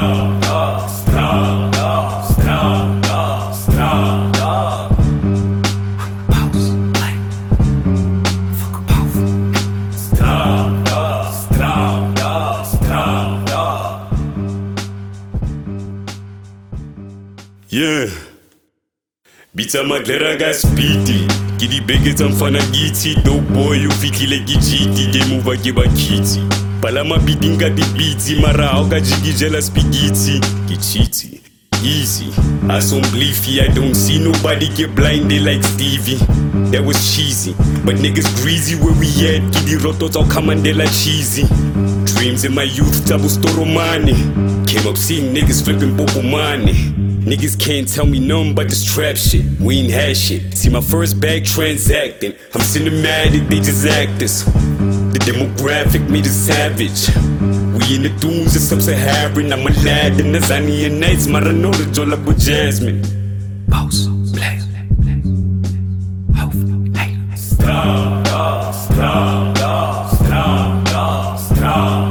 Yeah, Bitsa madlera ga speedy. Kidi begets mfana giti. Dope boy ufikile gijiti. Game over ke bakiti. Palama bidinga di beats. Mara auga jigi jela spaghetti. Kichiti, easy. I don't believe I don't see nobody get blinded like Stevie. That was cheesy, but niggas greasy where we at. Kidi rotos au kamandela cheesy. Dreams in my youth, tabu storo money. Came up seeing niggas flipping bobo money. Niggas can't tell me nothing but this trap shit. We ain't had shit. See my first bag transacting. I'm cinematic, they just actors. The demographic made us savage. We in the dunes of sub-Saharan. I'm a lad in the Zania nights. Maranora jola with Jasmine. Pause, play. Hope, hey. Strong, strong, strong, strong.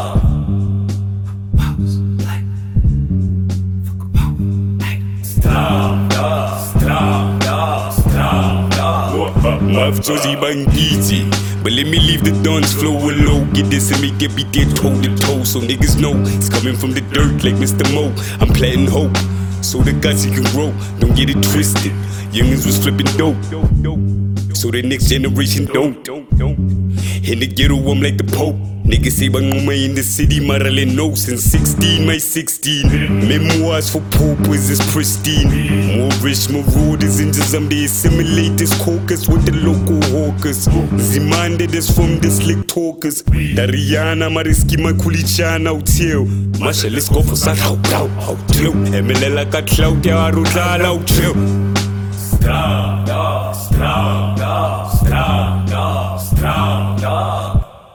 Mafzozi bangiti, but let me leave the dance flow alone. Get this and make it be dead toe to toe, so niggas know it's coming from the dirt like Mr. Mo. I'm planting hope, so the guts you can grow. Don't get it twisted. Youngins was flipping dope, so the next generation don't. In the ghetto, I'm like the Pope. Niggas say banguma in the city, Marale no since 16, my 16. Memoirs for paupers is pristine. More rich, more rude is in Jazam. They assimilate this caucus with the local hawkers. Zimande is from the slick talkers. Dariana, Mariski, Makulichana, out here. Masha, let's go for that. Out drill. Emelela got clout, ya Rudala, out drill. Strong, strong, strong, strong.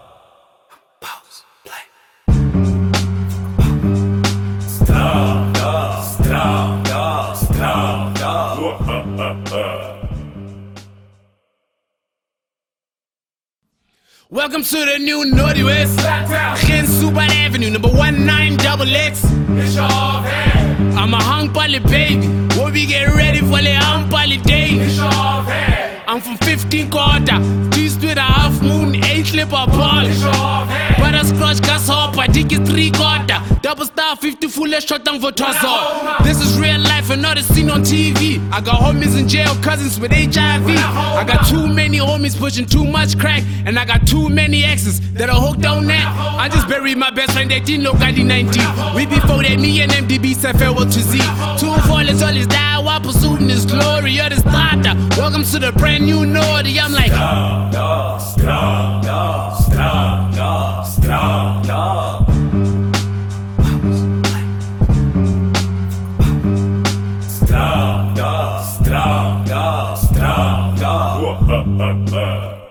Welcome to the new Naughty West. Gen Suban Avenue, number 19XX. I'm a hung poly baby. We'll be getting ready for the hung poly day. I'm from 15 quarter, East with a half moon, 8 slipper ball. Butterscotch grasshopper, dick is 3 quarter. Double star 50 full shot down for Tazor. This is real life and not a scene on TV. I got homies in jail, cousins with HIV. I got too many homies pushing too much crack. And I got too many exes that are hooked on that. I just buried my best friend, they didn't know God in 19. We before that, me and MDB said farewell to Z. 2 fallers, all is die while pursuing this glory. You're the starter. Welcome to the brand new Naughty. I'm like strong. Strong.